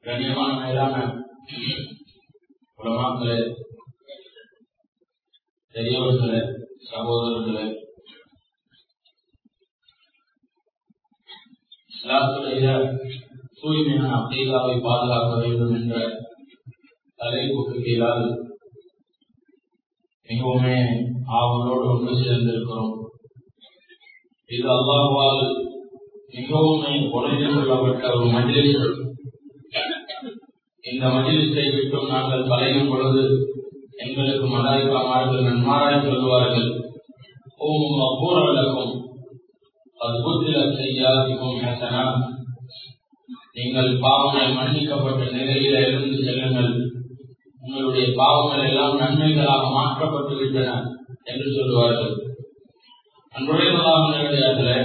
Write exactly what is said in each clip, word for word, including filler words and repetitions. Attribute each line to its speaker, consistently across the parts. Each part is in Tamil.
Speaker 1: கண்ணியமான மேலான உலமாக்களே, பெரியவர்களே, சகோதரர்களே, இஸ்லாத்துடைய தூய்மையான அக்கீதாவை பாதுகாக்க வேண்டும் என்ற தலைப்புக்கு கீழால் மிகவுமே ஆவலோடு ஒன்று சேர்ந்திருக்கிறோம். இது அல்லாஹ்வால் மிகவும் உழைந்து கொள்ளப்பட்ட ஒரு மஜ்லிஸ். இந்த மஜ்லிஸை விட்டும் நாங்கள் கலையும் பொழுது எங்களுக்கு மலாயிக்காமார்கள் நன்மாராய் சொல்வார்கள், ஓம் மக்பூரலக்கும் அத்புத்தில செய்யாதிக்கும் ஹஸனா, நீங்கள் பாவங்கள் மன்னிக்கப்பட்ட நிலையில இருந்து செல்லுங்கள், உங்களுடைய பாவங்கள் எல்லாம் நன்மைகளாக மாற்றப்பட்டு விட்டன என்று சொல்லுவார்கள். அன்புடைய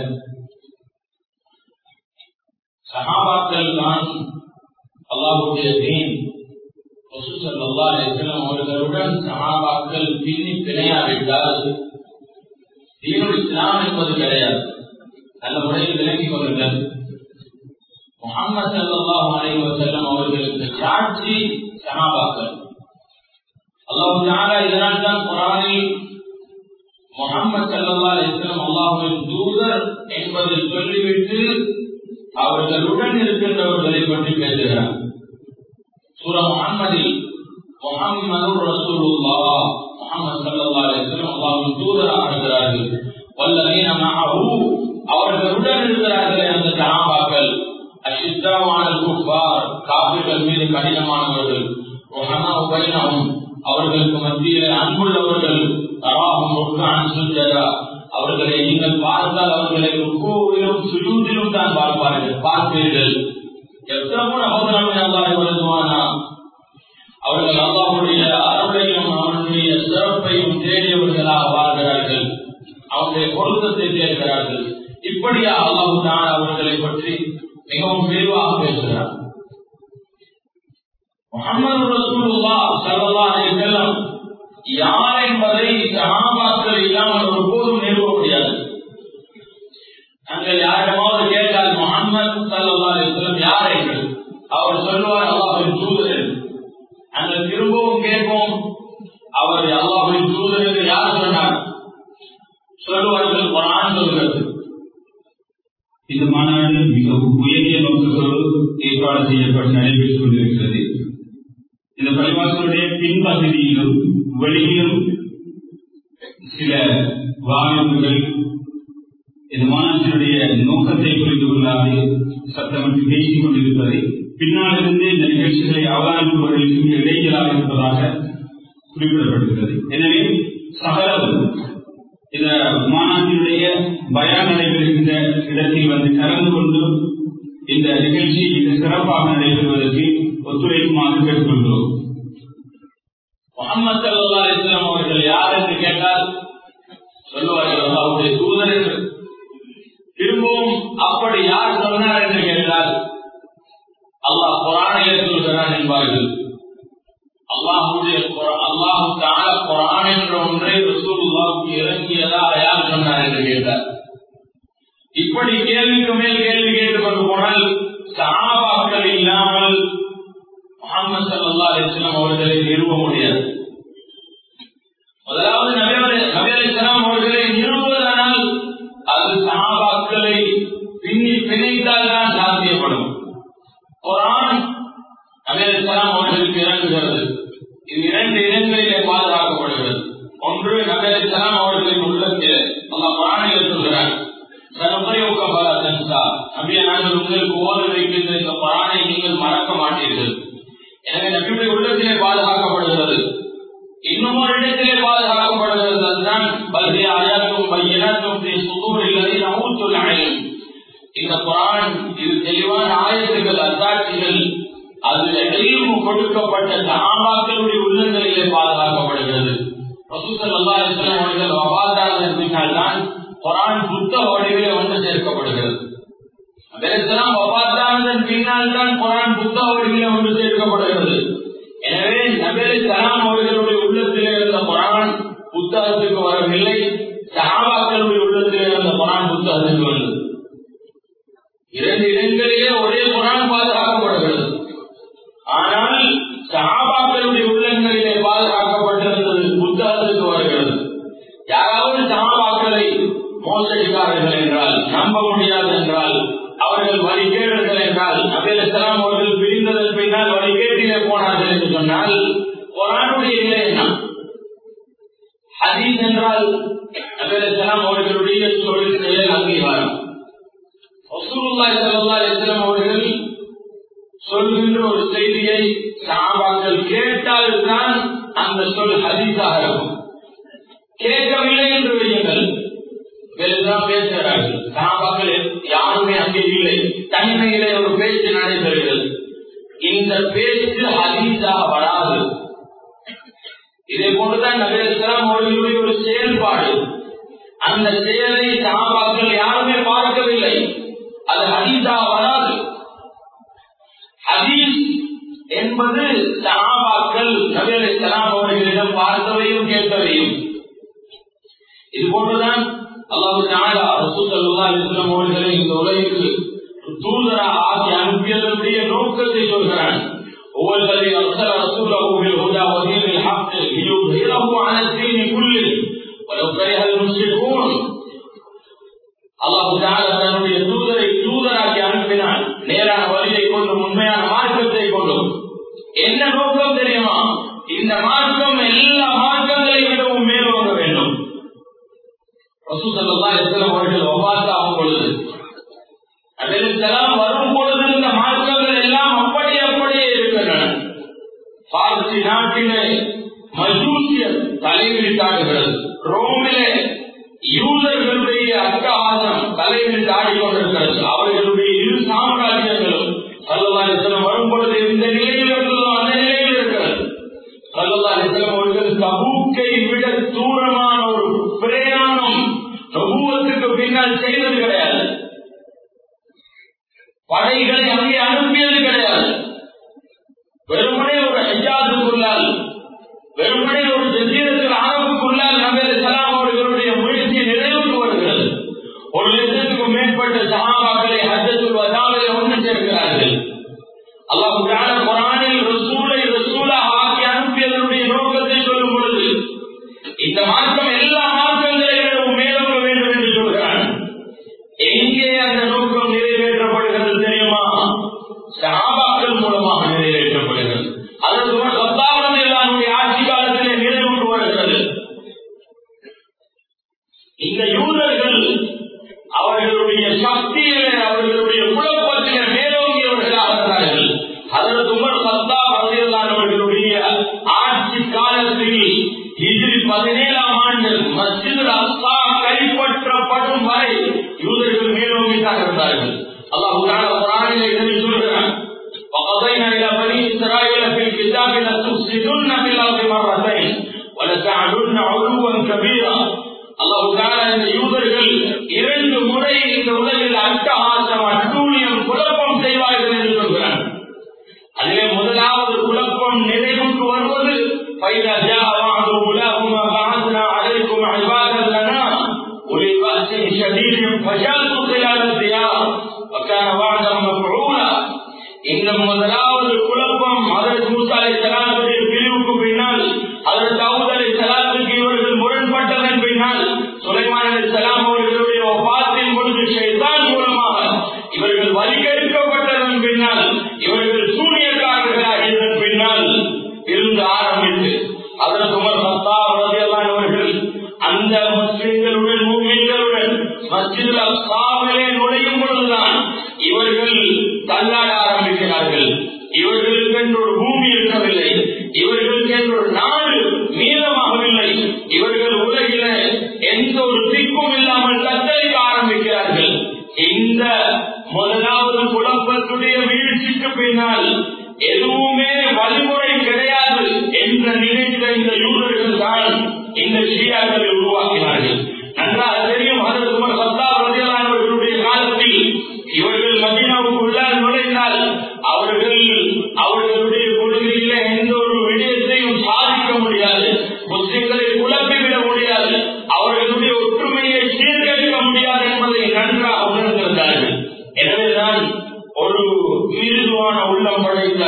Speaker 1: சஹாபாக்கள் தான் அல்லாஹ்வுடைய தீன். ரசூல் ஸல்லல்லாஹு அலைஹி வஸல்லம் அவர்களுடன் சஹாபாக்கள் பின்னி பிணையாவிட்டால் தீனுல் இஸ்லாம் என்பது கிடையாது. நல்ல முறையில் விளங்கிக் கொள்ளுங்கள். முஹம்மது ஸல்லல்லாஹு அலைஹி வஸல்லம் அவர்களுக்கு சாட்சி சஹாபாக்கள். அல்லாஹ் தஆலா இதனால் தான் குர்ஆனில் முஹம்மது ஸல்லல்லாஹு அலைஹி வஸல்லம் அல்லாஹ்வின் தூதர் என்பதை சொல்லிவிட்டு அவர்களுடன் இருக்கின்றவர்களை பற்றி பேசுகிறார். சூரா முஹம்மதில் முஹம்மதுர் ரசூலுல்லாஹ், முஹம்மது ஸல்லல்லாஹு அலைஹி வஸல்லம் அல்லாஹ்வின் தூதராக இருக்கிறார்கள். வல்லதீன மஅஹு, அவர்களுடன் இருக்கிறார்களே அந்த சஹாபாக்கள், அஷித்தாஉ அலல் குஃபார், காஃபிர்கள் மீது கடினமானவர்கள், ரஹமாஉ பைனஹும், அவர்களுக்கு மத்தியில் அன்புள்ளவர்கள், தராஹும் ருக்அன் சுஜதா, அவர்களை நீங்கள் பார்த்தால் அவர்களை ருக்கூவிலும் சுஜூதிலும் தான் பார்ப்பார்கள் பார்ப்பீர்கள். எத்தனை அவர்கள் அல்லாஹ்வுடைய அருளையும் அவனுடைய சிறப்பையும் தேடியவர்களாக வாழ்கிறார்கள், அவனுடைய பொருத்தத்தை தேடுகிறார்கள். இப்படியா அல்லாஹ் தஆலா அவர்களை பற்றி மிகவும் விரிவாக பேசுகிறார். முஹம்மது ரசூலுல்லாஹ் ஸல்லல்லாஹு அலைஹி வஸல்லம் யார் என்பதை சஹாபாக்கள் இல்லாமல் ஒருபோதும் நிறுவ முடியாது. நாங்கள் யாரிடமாவது கேட்டால் முஹம்மது ஸல்லல்லாஹு அலைஹி வஸல்லம் யார் என்று அவர் சொல்லுவார், அல்லாஹ்வின் தூதர். நாங்கள் திரும்பவும் கேட்போம், அவர் அல்லாஹ்வின் தூதர் என்று யார் சொன்னார்? சொல்லுவார்கள், குர்ஆன் சொல்கிறது.
Speaker 2: இந்த மாநாடு மிக உயரிய நோக்கத்தோடு ஏற்பாடு செய்யப்பட்டு நடைபெற்றுக் கொண்டிருக்கிறது. இந்த பள்ளிவாசலுடைய பின்பகுதியிலும் வெளியிலும் சில வாகனங்கள் இந்த மாநாட்டினுடைய நோக்கத்தை புரிந்து கொள்ளாது சத்தமிட்டு பேசிக் கொண்டிருப்பதை பின்னாலிருந்து இந்த நிகழ்ச்சிகளை அவதானிப்பவர்களுக்கு இடைஞ்சலாக இருப்பதாக குறிப்பிடப்படுகிறது. எனவே சகலம் இந்த மாநாட்டினுடைய பயான் நடைபெறுகின்ற இடத்தில் வந்து கலந்து கொண்டு இந்த நிகழ்ச்சி மிக சிறப்பாக நடைபெறுவதற்கு ஒத்துழைக்குமாறு கேட்டுக்கொள்கிறோம்.
Speaker 1: முஹம்மது ஸல்லல்லாஹு அலைஹி வஸல்லம் அவர்கள் யார் என்று கேட்டால் சொல்லுவார்கள், அல்லாஹ்வுடைய தூதர் என்று. திரும்பவும் அப்படி யார் சொன்னார் என்று கேட்டால் அல்லாஹ் குர்ஆனிலே சொல்கிறான் என்பார்கள். அல்லாஹ்வுடைய அல்லாஹ் தஆலா குர்ஆன் என்ற ஒன்றை ரசூலுல்லாஹ்வுக்கு இறங்கியதா யார் சொன்னார் என்று கேட்டார். இப்படி கேள்விக்கு மேல் கேள்வி கேட்டுக்கொண்டு போனால் சஹாபாக்கள் இல்லாமல் முஹம்மது ஸல்லல்லாஹு அலைஹி வஸல்லம் அவர்களை நிறுவ முடியாது. முதலாவது நபி அலைஹிஸ்ஸலாம் அவர்களை நிறுவுவதனால் அது சஹாபாக்களை பின்னி பிணைத்தால் தான் சாத்தியப்படும். குர்ஆன் நபி அலைஹிஸ்ஸலாம் அவர்களுக்கு இறங்குகிறது. இது இரண்டு இடங்களிலே பாதுகாக்கப்படுகிறது. ஒன்று, நபி அலைஹிஸ்ஸலாம் அவர்களின் உள்ளத்தில் அல்லாஹ் குர்ஆனிலே சொல்கிறார், சனபரியுக பலா தன்சா, நபியே நாங்கள் உங்களுக்கு ஓத வைக்கின்ற இந்த குர்ஆனை நீங்கள் மறக்க மாட்டீர்கள். எனவே நபியுடைய உள்ளத்திலே பாதுகாக்கப்படுகிறது. இன்னும் ஒரு இடத்திலே பாதுகாக்கப்படுகிறது. அதுதான் பல்வேறு ஆயாத்தும் பையனாத்தும் சுதூரில் ஊத்துல் அலையும். இந்த குர்ஆன் இது தெளிவான ஆயத்துகள், அத்தாட்சிகள், அதில் இல்மு கொடுக்கப்பட்ட சஹாபாக்களுடைய உள்ளங்களிலே பாதுகாக்கப்படுகிறது. ரசூல் ஸல்லல்லாஹு அலைஹி வஸல்லம் அவர்கள் வஃபாத்தானதன் பின்னால் தான் குர்ஆன் புத்தக வடிவிலே வந்து சேர்க்கப்படுகிறது. அலைஹிஸ்ஸலாம் வஃபாத்தானதன் பின்னால் தான் குர்ஆன் புத்தக வடிவிலே வந்து சேர்க்கப்படுகிறது. எனவே நபி அலைஹிஸ்ஸலாம் அவர்களுடைய உள்ளத்திலே இருந்த குர்ஆன் புத்தகத்துக்கு வரவில்லை, சஹாபாக்களுடைய உள்ளத்திலே இருந்த குர்ஆன் புத்தகத்துக்கு வந்தது. இரண்டு இடங்களிலே ஒரே குர்ஆன் பாதுகாக்கப்படுகிறது. அலைஹிஸ்ஸலாம் அவர்கள் பிரிந்ததன் பின்னால் வழிகேட்டிலே போனார்கள் என்று சொன்னால் குர்ஆனுடைய நிலை என்ன? ஹதீஸ் என்றால் நபி அலைஹிஸ்ஸலாம் அவர்களுடைய சொல்லுடைய அங்கீகாரம். ரசூலுல்லாஹி ஸல்லல்லாஹு அலைஹி வஸல்லம் அவர்கள் சொல்கின்ற ஒரு செய்தியை சஹாபாக்கள் கேட்டால்தான் அந்த சொல் ஹதீஸாக இருக்கும். கேட்கவில்லை என்று வையுங்கள், வேறுதான் பேசுகிறார்கள். சஹாபாக்கள் யாருமே அங்கே இல்லை, தனிமையிலே ஒரு பேச்சு நடைபெறுகிறது. இந்த பேச்சு ஹதீஸாக வராது. இதே போன்றுதான் நபி அலைஹிஸ்ஸலாம் அவர்களுடைய ஒரு செயல்பாடு. அந்த செயலை சஹாபாக்கள் யாருமே பார்க்கவில்லை, அது ஹதீஸாக வராது. ஹதீஸ் என்பது சஹாபாக்கள் நபி அலைஹிஸ்ஸலாம் அவர்களிடம் பார்த்தவையும் கேட்டவையும். இது போன்றுதான் அல்லாஹ் தஆலா ரசூல் ஸல்லல்லாஹு அலைஹி வஸல்லம் அவர்களை இந்த உலகிற்கு தூதராக ஆக்கி அனுப்பியதனுடைய நோக்கத்தை சொல்கிறான். ஒவ்வொருவரை அர்ஸல ரசூலஹு பில் ஹுதா வ தீனில் ஹக் லியுظஹிரஹு அலா தீனி குல்லிஹி வலவ் கரிஹல் முஷ்ரிகூன். அல்லாஹ் தஆலா தன்னுடைய தூதரை தூதராக்கி அனுப்பினான், நேரான வழியை கொண்டு, உண்மையான மார்க்கத்தை கொண்டு. என்ன நோக்கம் தெரியுமா? இந்த மார்க்கம் எல்லா மார்க்கங்களை விடவும் மேலோங்க வேண்டும். ரசூல் ஸல்லல்லாஹு அலைஹி வஸல்லம் அவர்கள் வஃபாத்தாகும் பொழுது, நபி அலைஹிஸ்ஸலாம் வரும் பொழுது இந்த மார்க்கங்கள் எல்லாம் அப்படி அப்படியே இருக்கின்றன. பார்சி நாட்டிலே மஜூசியர் தலைவிரித்தாடுகிறது, ரோமிலே யூதர்களுடைய அட்டகாசம் தலைவிரித்து ஆடிக்கொண்டிருக்கிறது. அவர்களுடைய இரு சாம்ராஜ்யங்களும் ஸல்லல்லாஹு அலைஹி வஸல்லம் வரும் பொழுது இந்த நிலையில் இருந்ததோ அந்த நிலையில் இருக்கிறது. ஸல்லல்லாஹு அலைஹி வஸல்லம் அவர்கள் தபூக்கை விட தூரமான ஒரு பிரயாணம் நபுவத்துக்கு பின்னால் செய்தது கிடையாது. படைகளை அங்கே அனுப்பியது கிடையாது. வெறுமனே ஒரு ஹிஜாஸுக்குள்ளால், வெறுமனே ஒரு ஜஸீரத்துல் அரபுக்குள்ளால் நபி அலைஹிஸ்ஸலாம் அவர்களுடைய முயற்சி நிறைவுக்கு வருகிறது. ஒரு லட்சத்துக்கும் மேற்பட்ட சஹாபாக்களை ஹஜ்ஜத்துல் வதாவில் ஒன்று சேர்க்கிறார்கள். அல்லாஹ் தஆலா குர்ஆனில் ரசூலை ரசூலாக ஆக்கி அனுப்பியதனுடைய நோக்கத்தை சொல்லும் பொழுது இந்த மார்க்கம் எல்லா மார்க்கங்களையும் மேலோங்க வேண்டும் என்று சொல்கிறான். எங்கே அந்த நோக்கம் நிறைவேற்றப்படுகிறது தெரியுமா? சஹாபாக்கள் மூலமாக நிறைவேற்றப்படுகிறது. அதற்கு சத்தாவனம் எல்லாருடைய ஆட்சி காலத்திலே நிறைவுக்கு வருகிறது. இந்த யூதர்கள் அவர்களுடைய சக்தியிலே, அவர்களுடைய குழப்பத்திலே மேலோங்கியவர்களாக இருந்தார்கள். அதற்கு உமர் கத்தாப் ரலியல்லாஹு அவர்களுடைய ஆட்சி காலத்தில் ஹிஜ்ரி பதினேழாம் ஆண்டு மஸ்ஜிதுல் அக்ஸா கைப்பற்றப்படும் வரை யூதர்கள் மேலோங்கித்தான் இருந்தார்கள். அல்லாஹ் தஆலா குர்ஆனிலே இதை சொல்கிறான். وَقَضَيْنَا إِلَى بَنِي إِسْرَائِيلَ فِي الْكِتَابِ لَتُفْسِدُنَّ فِي الْأَرْضِ مَرَّتَيْنِ وَلَتَعْلُنَّ عُلُوًّا كَبِيرًا. அல்லாஹ் தஆலா இந்த யூதர்கள் இரண்டு முறை இந்த உலகில் அட்டகாசம், அட்டூழியம், குழப்பம் செய்வார்கள் என்று சொல்கிறான். அதிலே முதலாவது குழப்பம் நிறைவுக்கு வருவது فَإِذَا جَاءَ وَعْدُ أُولَاهُمَا بَعَثْنَا عَلَيْكُمْ عِبَادًا لَنَا أُولِي بَأْسٍ شَدِيدٍ فَجَاسُوا خِلَالَ الدِّيَارِ وَكَانَ وَعْدًا مَفْعُولًا. இந்த முதலாவது குழப்பம் ஹஜ்ரத் மூஸா அலைஹிஸ்ஸலாமுடைய பிரிவுக்கு பின்னால், ஹஜ்ரத் தாவூத் அலைஹிஸ்ஸலாத்துக்கு இவர்கள் முரண்பட்டதன் பின்னால், சுலைமான் அலைஹிஸ்ஸலாம் அவர்களுடைய வஃபாத்தின் பொழுது ஷைத்தான் மூலமாக இவர்கள் வழிகெடுக்கப்பட்டதன் பின்னால், இவர்கள் சூனியக்காரர்களாகியதன் பின்னால் இருந்து ஆரம்பித்து ஹஜ்ரத் உமர் கத்தாப் ரலியல்லாஹு அவர்கள் அந்த முஸ்லிம்களுடன் முஃமின்களுடன் மஸ்ஜிதுல் அக்ஸாவிலே நுழையும் பொழுதுதான் இவர்கள் தள்ளாட ஆரம்பிக்கிறார்கள். இவர்களுக்கு என்று ஒரு பூமி இருக்கவில்லை, இவர்களுக்கு என்று ஒரு நாடு மீதமாகவில்லை. இவர்கள் உலகில எந்த ஒரு திக்கும் இல்லாமல் தத்தளிக்க ஆரம்பிக்கிறார்கள். இந்த முதலாவது குழப்பத்துடைய வீழ்ச்சிக்கு பின்னால் எதுவுமே வழிமுறை கிடையாது என்று நினைத்த இந்த யூதர்கள் தான் இந்த ஷியாக்களை உருவாக்கினார்கள். நன்றாக தெரியும், ஹஜ்ரத் உமர் கத்தாப் ரலியல்லாஹு அவர்களுடைய காலத்தில் இவர்கள் மதீனாவுக்குள்ளால் நுழைந்தால் அவர்கள் அவர்களுடைய கொள்கையில எந்த ஒரு விடயத்தையும் சாதிக்க முடியாது, முஸ்லிம்களை குழப்பிவிட முடியாது, அவர்களுடைய ஒற்றுமையை சீர்கழிக்க முடியாது என்பதை நன்றாக உணர்ந்திருந்தார்கள். எனவேதான் ஒரு மிருதுவான உள்ளம் படைத்த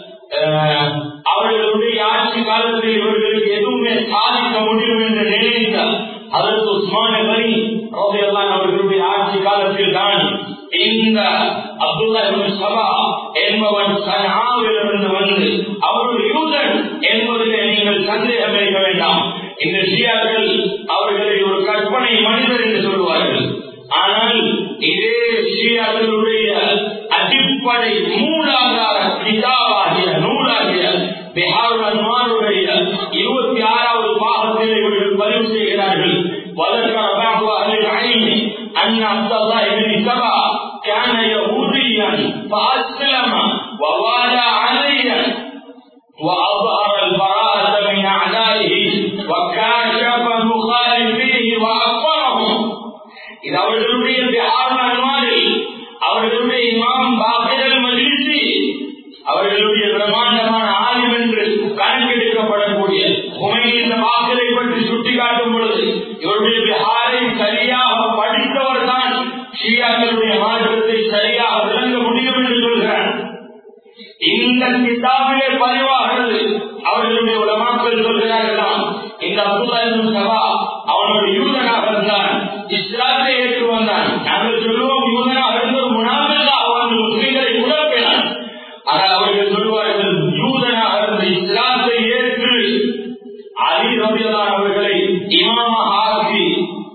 Speaker 1: அவர்களுடைய ஆட்சி காலத்தில் இவர்களுக்கு எதுவுமே சாதிக்க முடியும் என்று நினைத்த ஹஜ்ரத் உஸ்மான் கனி ரலியல்லாஹு அவர்களுடைய ஆட்சி காலத்தில் தான் இந்த அப்துல்லா இப்னு சபா என்ற என்பவன் சனாவிலிருந்து வந்து அவருடைய யூதன் என்பதிலே நீங்கள் சந்தேகம் வைக்க வேண்டாம். இந்த ஷியாக்கள் அவர்களை ஒரு கற்பனை மனிதர் என்று சொல்வார்கள். ஆனால் இதே ஷியாக்களுடைய அடிப்படை மூலாதார கிதாபாகிய நூலாகிய பிஹாருல் அன்வாருடைய இருபத்தி ஆறாவது பாகத்தில் இவர்கள் பதிவு செய்கிறார்கள். وذكر بعض أهل العلم أن عبد الله بن سبأ كان يهوديا فأسلم ووالى عليا وأظهر البراءة من أعدائه وكاشف مخالفيه وأكفرهم. إذا அவர்களுடைய பிஹாருல் அன்வாரில் அவர்களுடைய இமாம் பாக்கிர் அல்-மஜ்லிசி அவர்களுடைய பிரமாண்டமான ஆலிம் என்று கணக்கெடுக்கப்படக்கூடிய ஹுமைனி இந்த வாக்களை பற்றி சுட்டிக்காட்டும் பொழுது இவருடைய பிஹாரை சரியாக படித்தவர் தான் ஷியாக்களுடைய மார்க்கத்தை சரியாக விளங்க முடியும் என்று சொல்கிறார். இந்த கிதாபிலே பதிவாகிறது. அவர்களுடைய உலமாக்கள் சொல்கிறார்களாம், இந்த அப்துல்லா இப்னு சபா அவனுடைய யூதனாக இருந்தான், இஸ்லாத்தை ஏற்று வந்தான். நாங்கள் சொல்லுவோம் யூதனாக இருந்த ஒரு முனாஃபிக்காக வந்து முஸ்லிம்களை குழப்பினான். ஆனால் அவர்கள் சொல்வார்கள் யூதனாக இருந்த இஸ்லாத்தை ஏற்று அலி ரலியல்லாஹு அவர்களை இமாமாக ஆக்கி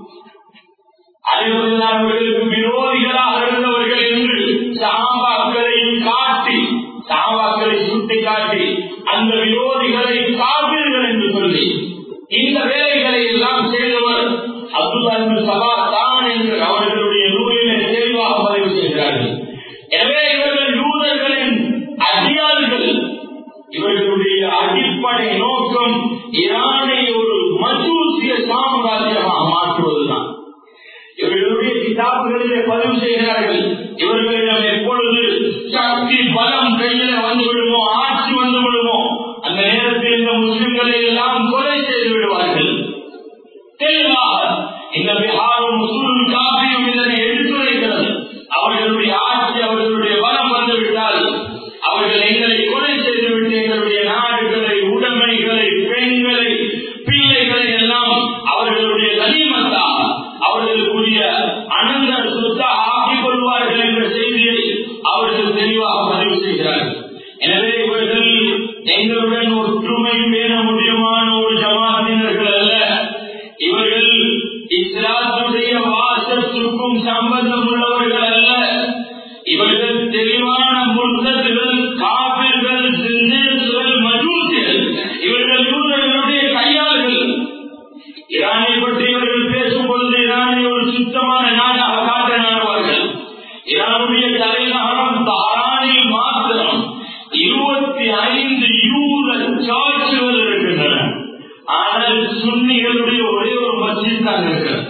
Speaker 1: அலி ரலியல்லாஹு அவர்களுக்கு விரோதிகளாக இருந்தவர்கள் என்று சஹாபாக்களை காட்டி சஹாபாக்களை சுட்டி காட்டி அந்த விரோதிகளை காபிர்கள் என்று சொல்லி இந்த வேலைகளை எல்லாம் செய்தவர் அப்துல்லா இப்னு சபா தான் என்று அவர்களுடைய நூலிலே தெளிவாக பதிவு செய்கிறார்கள். எனவே இவர்கள் யூதர்களின் அதிகாரிகள். இவர்களுடைய அடிப்படை நோக்கம் ஈரானை ஒரு மஜூசிய சாம்ராஜ்யமாக மாற்றுவதுதான். இவர்களுடைய கிதாபுகளிலே பதிவு செய்கிறார்கள். இவர்களிடம் எப்பொழுது சக்தி பலம் கையில வந்து விடுமோ, ஆட்சி வந்து விடுமோ, அந்த நேரத்தில் இந்த முஸ்லிம்களை எல்லாம் கொலை செய்து விடுவார்கள். தெளிவாக இந்த பிஹாரும் முஸ்லிம் காபியும் இதனை எடுத்துரைக்கிறது. அவர்களுடைய ஆட்சி அவர்களுடைய பலம் வந்துவிட்டால் அவர்கள் எங்களை கொலை செய்துவிட்டு எங்களுடைய நாடுகளை, உடைமைகளை, பெண்களை, பிள்ளைகளை எல்லாம் அவர்களுடைய கனிமத்தாக அவர்களுக்குரிய அனந்த சொத்தாக ஆக்கிக் கொள்வார்கள் என்ற செய்தியை அவர்கள் தெளிவாக பதிவு செய்கிறார்கள். எனவே இவர்கள் எங்களுடன் ஒற்றுமை பேண முடியுமான ஒரு ஜமாத்தினர்கள் அல்ல. இவர்கள் இஸ்லாத்துடைய வாசத்துக்கும் சம்பந்தம் உள்ளவர்கள் அல்ல. இவர்கள் தெளிவான முர்த்ததுகள், காபிர்கள், சிந்தேசுகள், மஜூசிகள். இவர்கள் யூதர்களுடைய கையாள்கள். ஈரானை பற்றி இவர்கள் பேசும் பொழுது ஈரானை ஒரு சுத்தமான நாடாக காட்ட நாடுவார்கள். ஈரானுடைய தலைநகரம் தஹரானில் மாத்திரம் இருபத்தி ஐந்து யூத சர்ச்சுகள் இருக்கின்றன. ஆனால் சுன்னிகளுடைய ஒரே ஒரு மஸ்ஜித் தான் இருக்கிறது.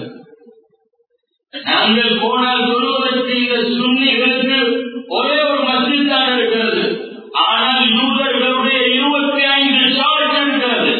Speaker 1: நாங்கள் போனால் சொல்வதற்கு இந்த சுன்னிகளுக்கு ஒரே ஒரு மஸ்ஜித் தான் இருக்கிறது. ஆனால் யூதர்களுடைய இருபத்தி ஐந்து சர்ச் இருக்கிறது.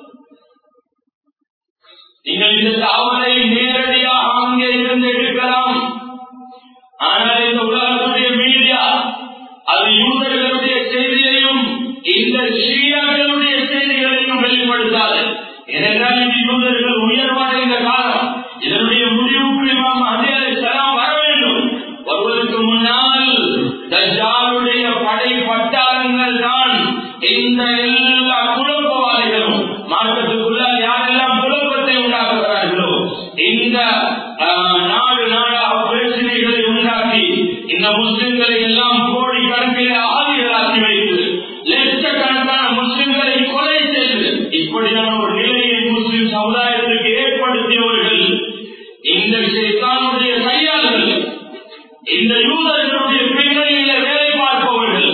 Speaker 1: நீங்கள் இந்த தகவலை நேரடியாக அங்கே இருந்து எடுக்கலாம். ஆனால் இந்த உலகத்துடைய மீடியா அது யூதர்களுடைய செய்தியையும் இந்த ஷியாக்களுடைய செய்திகளையும் வெளிப்படுத்தாது. ஏனென்றால் இந்த யூதர்கள் உயர்வடைந்த காலம். இதனுடைய முடிவுக்கு இமாம் மஹ்தி அலைஹிஸ்ஸலாம் வர வேண்டும். வருவதற்கு முன்னால் தஜ்ஜாலுடைய படை பட்டாளங்கள் தான் இந்த எல்லா குழப்பவாதிகளும் மார்க்கத்துக்குள்ள யாரெல்லாம் குழப்பத்தை உண்டாக்குகிறார்களோ இந்த நாடு நாடாக பிரச்சனைகளை உண்டாக்கி இந்த முஸ்லிம்களை எல்லாம் கோடி கணக்கில் ஆதிகளாக்கி வைத்து லட்சக்கணக்கான முஸ்லிம்களை கொலை செய்து இப்படியான ஒரு நிலையை முஸ்லிம் சமுதாயத்திற்கு ஏற்படுத்தியவர்கள் இந்த விஷயத்தானுடைய கையாளர்கள், இந்த யூதர்களுடைய பின்னணியில வேலை பார்ப்பவர்கள்.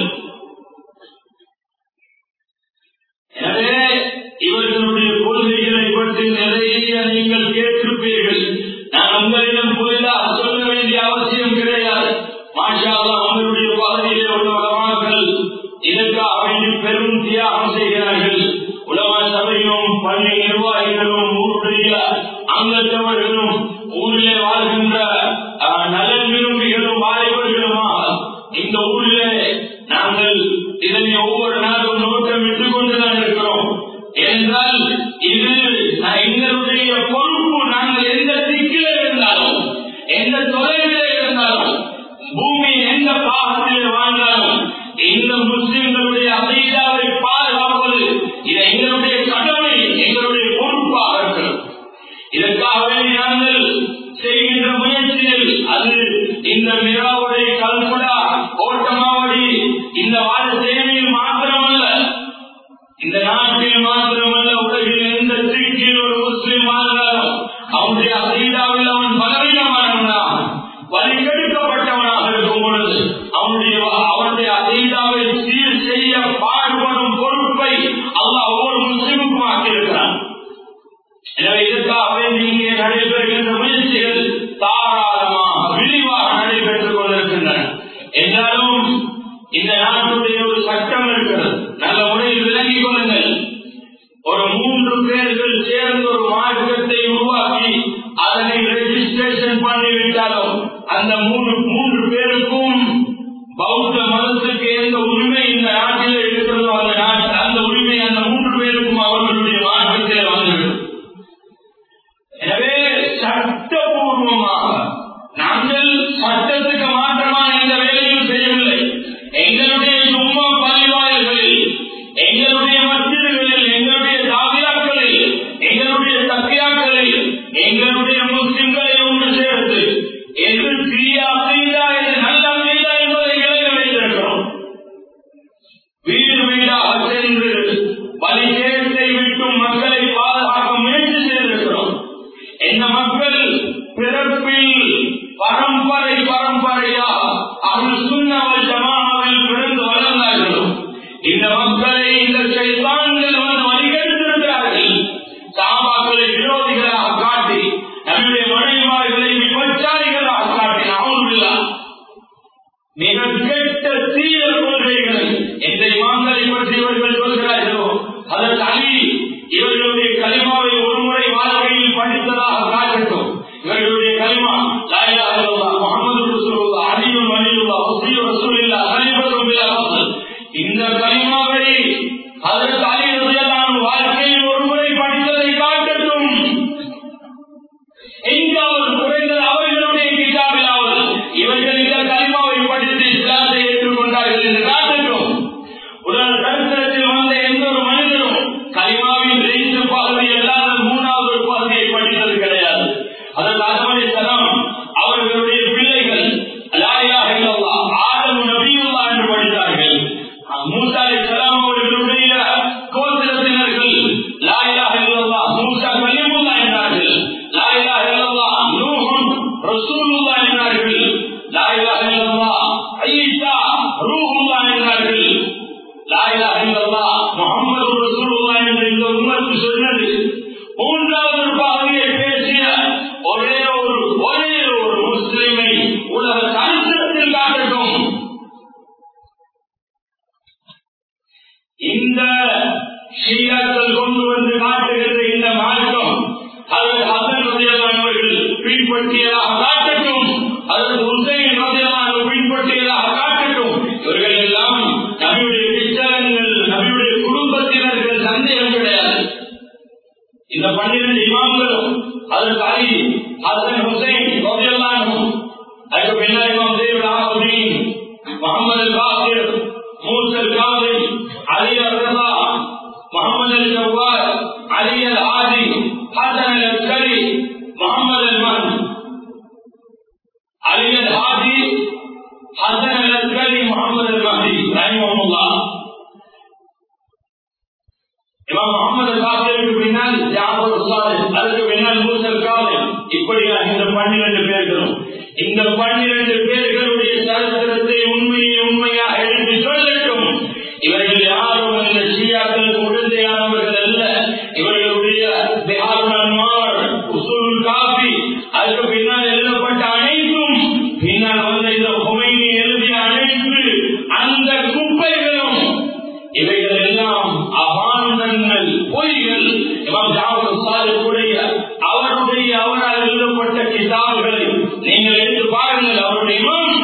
Speaker 1: எனவே இவர்களுடைய கொள்கைகளை பற்றி நிறைய நீங்கள் கேட்டிருப்பீர்கள். நான் உங்களிடம் புதிதாக சொல்ல வேண்டிய அவசியம் கிடையாது. மாஷா அல்லாஹ், உங்களுடைய பகுதியிலே உள்ள உலமாக்கள் இதற்காக வேண்டி பெரும் தியாகம் செய்கிறார்கள். உலமா சபையும் பள்ளி நிர்வாகிகளும் ஊருடைய அங்கத்தவர்களும் ஊரிலே வாழ்கின்ற நலன் விரும்பிகளும் வாலிபர்களுமாக இந்த ஊரிலே நாங்கள் இதனை ஒவ்வொரு நாளும் நோக்கம் விட்டுக் கொண்டுதான் இருக்கிறோம். என்றால் இது எங்களுடைய பொறுப்பு. நாங்கள் எந்த திக்கிலே இருந்தாலும், எந்த தொலைவிலே இருந்தாலும், பூமி எந்த பாகத்திலே வாழ்ந்தாலும், நாட்டில் மாத்திரமல்ல இந்த நாட்டில் மாத்திரமல்ல உலகில் எந்த திக்கில் ஒரு முஸ்லிம் வாழ்ந்தாலும் அவனுடைய அசீதாவில் அவன் பலவீனமானவனாக வலிகெடுக்கப்பட்டவனாக இருக்கும் பொழுது அவனுடைய அவனுடைய அசீதாவை சீர் செய்ய பாடுபடும் பொறுப்பை அல்லாஹ் ஒவ்வொரு முஸ்லிமுக்கும் ஆக்கியிருக்கிறான். எனவே இதற்காக இங்கே நடைபெறுகின்ற முயற்சிகள் தாராளமாக விரிவாக நடைபெற்றுக் கொண்டிருக்கின்றன. என்றாலும் இந்த நாட்டுடைய ஒரு சட்டம் இருக்கிறது, நல்ல முறையில் விளங்கிக் கொள்ளுங்கள். ஒரு மூன்று பேர்கள் சேர்ந்து ஒரு மார்க்கத்தை உருவாக்கி அதனை ரெஜிஸ்ட்ரேஷன் பண்ணிவிட்டாலும் அந்த மூன்று மூன்று பேருக்கும் பௌத்த மதத்துக்கு எந்த உரிமை இந்த நாட்டில் இருக்கிறதோ அந்த நாட்டு அந்த உரிமை அந்த மூன்று பேருக்கும் அவர்களுடைய மார்க்கத்தில் வந்துவிடும். எனவே சட்டபூர்வமாக நாங்கள் சட்டத்துக்கு மாற்றமான இந்த வேலையும் செய்யவில்லை. எங்களுடைய சும்மா பள்ளிவாயல்களில், எங்களுடைய மஸ்ஜிதுகளில், எங்களுடைய தாவியாக்களில், எங்களுடைய தக்கியாக்களில் எங்களுடைய முஸ்லிம்களை ஒன்று சேர்த்து எது தீயா அகீதா எது நல்ல அகீதா என்பதை விளங்க வைத்திருக்கிறோம். வீடு வீடாக சென்று வழிகேட்டை விட்டும் மக்களை பாதுகாக்க முயற்சி செய்திருக்கிறோம். இந்த மக்கள் பிறப்பில் பரம்பரை பரம்பரையா அஹ்லுஸ் சுன்னah வல் ஜமாஅவில் பிறந்து வளர்ந்தார்கள். இந்த மக்களை இந்த ஷைத்தான்கள் வந்து வழிகெடுத்திருக்கிறார்கள். சஹாபாக்களை விரோதிகளாக காட்டி நம்முடைய மனைவிமார்களை விபச்சாரிகளாக காட்டி நஅூதுபில்லாஹ் மிக கெட்ட தீய கொள்கைகளை இந்த இமாம்களை பற்றி இவர்கள் சொல்கிறார்களோ அதற்கு அலி இவர்களுடைய கலிமாவை ஒருமுறை வாழ்க்கையில் படித்ததாக காட்டட்டும். இவர்களுடைய கலிமா லா இலாஹா இல்லல்லாஹ் முஹம்மது ரசூலுல்லாஹ் அலியுன் வலியுல்லாஹ் வஸீர் ரசூலுல்லாஹ் கலிமத்துன் பிலா ஃபஸ்ல். இந்த கலிமாவை ஹஜ்ரத் அலி ரலியல்லாஹு அன்ஹு வாழ்க்கையில் ஒருமுறை படித்ததை காட்டட்டும். எங்காவது குறைந்தது அவர்களுடைய கிதாபிலாவது இவர்கள் இந்த கலிமாவை படித்து இஸ்லாத்தை ஏற்றுக்கொண்டார்கள் என்று காட்டட்டும். உலக சரித்திரத்தில் வந்த எந்த ஒரு மனிதரும் கலிமாவின் ரெண்டு பகுதி அல்லாத மூணாவது ஒரு பகுதியை படித்தது கிடையாது. அதற்கு ஆதம் அலைஹிஸ்ஸலாம் அவர்களுடைய பிள்ளைகள் லா இலாஹா இல்லல்லாஹ் ஆதம் நபியுல்லாஹ் என்று படித்தார்கள். மூசா அலைஹிஸ்ஸலாம் அவர்களுடைய கோத்திரத்தினர்கள் லா இலாஹா இல்லல்லாஹ் மூசா கலீமுல்லாஹ் என்றார்கள். லா இலாஹா இல்லல்லாஹ் நூஹ் ரசூலுல்லாஹ் என்றார்கள். லா இலாஹா இல்லல்லாஹ் ஈசா ரூஹுல்லாஹ் என்றார்கள். லா இலாஹா இல்லல்லாஹ் முஹம்மது ரசூலுல்லாஹ் என்று இந்த உம்மத்து சொன்னது. மூன்றாவது பகுதியை பேசிய ஒரே ஒரு ஒரே ஒரு முஸ்லிமை உலக சரித்திரத்தில் காட்டட்டும். இந்த ஷியாக்கள் கொண்டு வந்து காட்டுகின்ற இந்த மார்க்கம் ஹஜ்ரத் ஹசன் ரலியல்லாஹு அன்ஹு அவர்கள் பின்பற்றியதாக காட்டட்டும். ஹஜ்ரத் ஹுசைன் ரலியல்லாஹு அன்ஹு பின்பற்றியதாக காட்டட்டும். இவர்கள் எல்லாம் நபியுடைய பிச்சரங்கள், நபியுடைய குடும்பத்தினர்கள், சந்தேகம் கிடையாது. இந்த பன்னிரண்டு இமாம்களும் ஹஜ்ரத் அலி, ஹசன், ஹுசைன் ரலியல்லாஹு அன்ஹு, அதுக்கு பின்னால் இமாம் ஸைனுல் ஆபிதீன், முஹம்மது அல் பாக்கிர், மூஸா அல் காதிம், அலி அர்-ரிதா, முஹம்மது அல் ஜவ்வாத், அலி அல் ஆதி, ஹசன் அல் அஸ்கரி, முஹம்மது அல் மஹ்தி, அலி அல் ஆதி, ஹசன் அல் அஸ்கரி, முஹம்மது அல் மஹ்தி ரஹிமஹுல்லாஹ். இமாம் முஹம்மது அல் பாக்கிருக்கு பின்னால் ஜாஃபர் ஸாதிக், அதுக்கு பின்னால் மூஸா அல் காதிம். இப்படியாக இந்த பன்னிரண்டு பேர்களும் இந்த பன்னிரண்டு பேர்களுடைய சரித்திரத்தை உண்மையை உண்மையாக எடுத்து சொல்லட்டும். இவர்கள் யாரும் இந்த ஷியாக்களுக்கு உடந்தையானவர்கள் அல்ல. இவர்களுடைய பிஹாருல் அன்வார், உசூலுல் காஃபி, அதுக்கு பின்னால் எழுதப்பட்ட அனைத்தும், பின்னால் வந்த இந்த ஹுமைனி எழுதிய அனைத்து அந்த குப்பைகளும் இவைகள் எல்லாம் அபாண்டங்கள், பொய்கள். இமாம் ஜாஃபர் ஸாதிக்குடைய அவருடைய அவரால் எழுதப்பட்ட கிதாபுகளை நீங்கள் எடுத்து பாருங்கள். அவருடைய இமாம்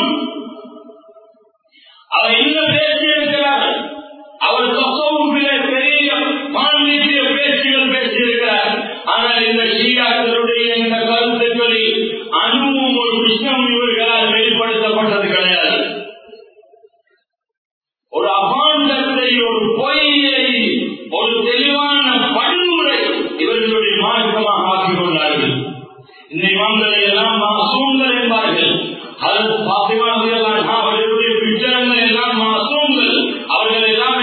Speaker 1: அவர் என்ன பேசியிருக்கிறார்? அவர் தஸவ்வுஃபிலே பெரிய பாண்டித்ய பேச்சுகள் பேசியிருக்கிறார். ஆனால் இந்த ஷியாக்களுடைய இந்த கருத்துக்களில் அணுவும் ஒரு விஷயம் இவர்களால் வெளிப்படுத்தப்பட்டது கிடையாது. ஒரு அபாண்டத்தை, ஒரு பொய்யை, ஒரு தெளிவான படுமுறை இவர்களுடைய மார்க்கமாக ஆக்கிக் கொண்டார்கள். இந்த இமாம்களை எல்லாம் மாசூம்கள் என்பார்கள். ஹஜ்ரத் ஃபாத்திமா ரலியல்லாஹு அன்ஹா அவர்களுடைய பிச்சரங்கள் எல்லாம் மாசூம்கள். அவர்கள் எல்லாம்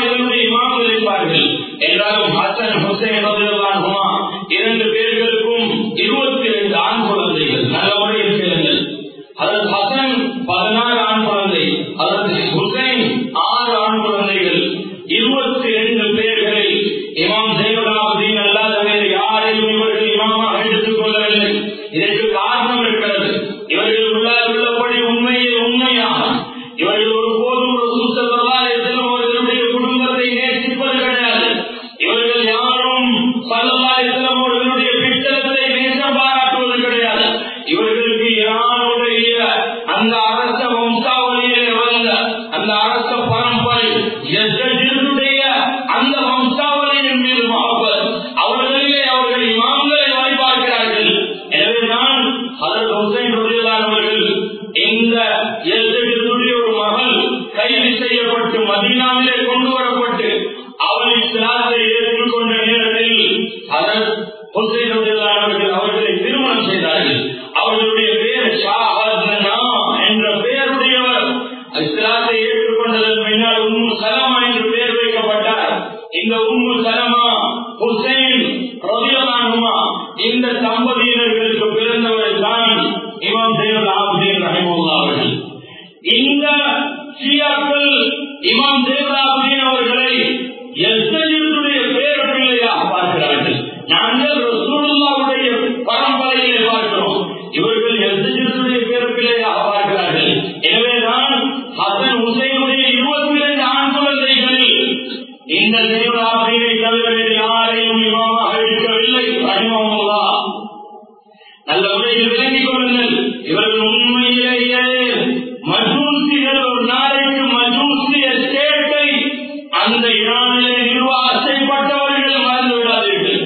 Speaker 1: இருபத்தி இரண்டு பேர்களை இமாம் ஜெயலலாபுதீன் அல்லாத வேறு யாரையும் இவர்கள் இமாமாக எடுத்துக் கொள்ளவில்லை. இதற்கு காரணம் இருக்கிறது. இவர்கள் உள்ளபடி உண்மையை உண்மையாக இவர்கள் ஒருபோதும் ஒரு சூசல்லாயத்திலும் அவர்களுடைய குடும்பத்தை நேசிப்பது கிடையாது. இவர்கள் யாரும் சல்லல்லாஹு அவர்களுடைய பித்தளத்தை நேசம் பாராட்டுவது கிடையாது. இவர்களுக்கு யாருடைய அந்த அரச வம்சாவளியிலே வந்த அந்த அரச பரம்பரை எஸ்டைய அந்த வம்சாவளியின் மீது மகப்பத் அவர்களிலே அவர்கள் இமாம்களை வழிபார்க்கிறார்கள். எனவே நான் ஹஜ்ரத் ஹுசைன் ரலியல்லாஹு அவர்கள் இந்த எஸ்டைய ஒரு மகள் கைது செய்யப்பட்டு மதீனாவிலே கொண்டு வரப்பட்டு அவள் இஸ்லாத்தை ஏற்றுக்கொண்ட நேரத்தில் ஹஜ்ரத் ஹுசைன் ரலியல்லாஹு அவர்கள் அவர்களை திருமணம் செய்தார்கள். அவர்களுடைய பேர் ஷாஹத்னா என்ற பெயருடையவர். இஸ்லாத்தை ஏற்றுக்கொண்டதன் பின்னால் உம்மு சலமா என்று பெயர் வைக்கப்பட்டார். இந்த உம்மு சலமா ஹுசைன் ரலியல்லாஹு இந்த தம்பதியினர்களுக்கு பிறந்தவர்கள் தான் இமாம் ஜெயலலாபுதீன் ரஹிமஹுல்லாஹ் அவர்கள். இந்த ஷியாக்கள் இமாம் ஜெயலலாபுதீன் அவர்களை எஸ்ஸையுடைய பேர பிள்ளையாக பார்க்கிறார்கள். நாங்கள் ரசூலுல்லாஹ்வுடைய பரம்பரையிலே பார்க்கிறோம். இவர்கள் எஸ்ஸையுடைய பேர பிள்ளையாக பார்க்கிறார்கள். எனவேதான் ஹசன் ஹுசைனுடைய இருபத்தி இரண்டு ஆண் குழந்தைகளில் இந்த ஜெயலலாபுதீனை தவிர வேறு யாரையும் இமாமாக எடுக்கவில்லை. ரஹிமஹுல்லாஹ். நல்ல முறையில் விளங்கிக் கொள்ளுங்கள். இவர்கள் உண்மையிலேயே மஜூசிகள் ஒரு நாளைக்கு மஜூசிய ஸ்டேட்டை அந்த ஈரானிலே நிர்வாகப்பட்டவர்கள் மறந்து விடாதீர்கள்.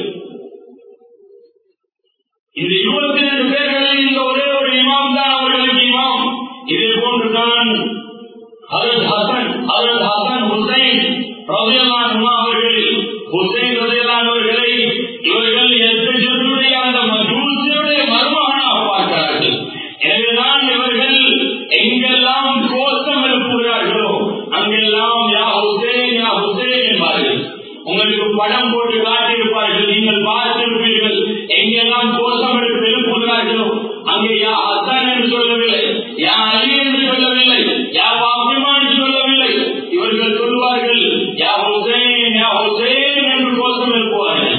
Speaker 1: இந்த இருபத்தி இரண்டு பேர்களில் இந்த ஒரே ஒரு இமாம் தான் அவர்களுக்கு இமாம். இதே போன்றுதான் ஹஜ்ரத் ஹசன் ஹஜ்ரத் ஹசன் ஹுசைன் ரலியல்லாஹு அவர்கள் ஹுசைன் ரலியல்லாஹு அவர்களை இவர்கள் எஸ்ஸையுடைய அந்த மஜூசியுடைய மருமகனாக பார்க்கிறார்கள். எனவேதான் இவர்கள் எங்கெல்லாம் கோஷம் எழுப்புகிறார்களோ அங்கெல்லாம் யா ஹுசைன் யா ஹுசைன் என்பார்கள். உங்களுக்கு படம் போட்டு காட்டியிருப்பார்கள், நீங்கள் பார்த்திருப்பீர்கள். எங்கெல்லாம் கோஷம் எடுத்து எழுப்புகிறார்களோ அங்கே யா ஹசன் என்று சொல்லவில்லை, யா அலி என்று சொல்லவில்லை, யா பாத்திமா என்று சொல்லவில்லை. இவர்கள் சொல்வார்கள் யா ஹுசைன் யா ஹுசைன் என்று கோஷம் எழுப்புவார்கள்.